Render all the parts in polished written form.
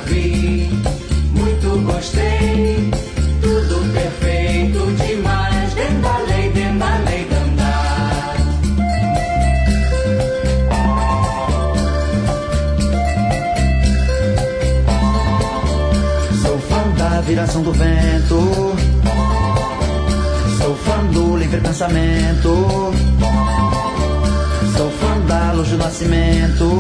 ouvi, muito gostei. Tudo perfeito demais, dentro da lei de andar. Sou fã da viração do vento, sou fã do livre pensamento, sou fã da luz do nascimento,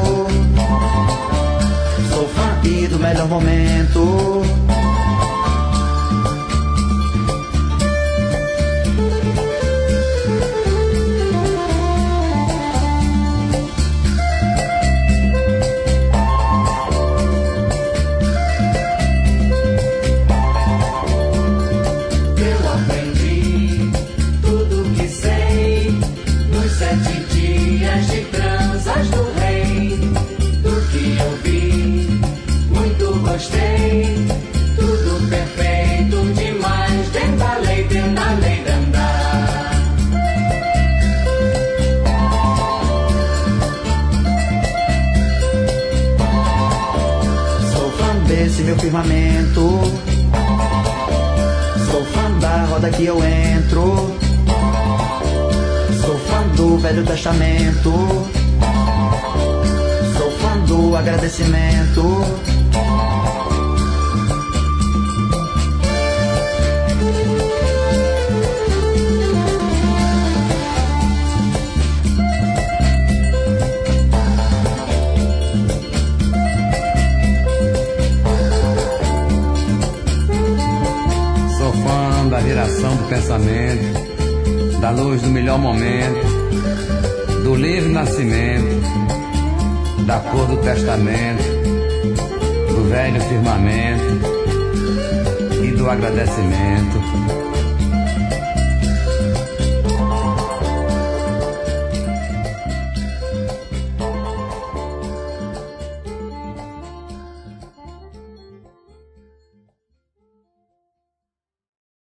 sou fã e do melhor momento. Gostei, tudo perfeito demais, dentro da lei de andar. Sou fã desse meu firmamento, sou fã da roda que eu entro, sou fã do Velho Testamento, sou fã do agradecimento. Da viração do pensamento, da luz do melhor momento, do livre nascimento, da cor do testamento, do velho firmamento e do agradecimento.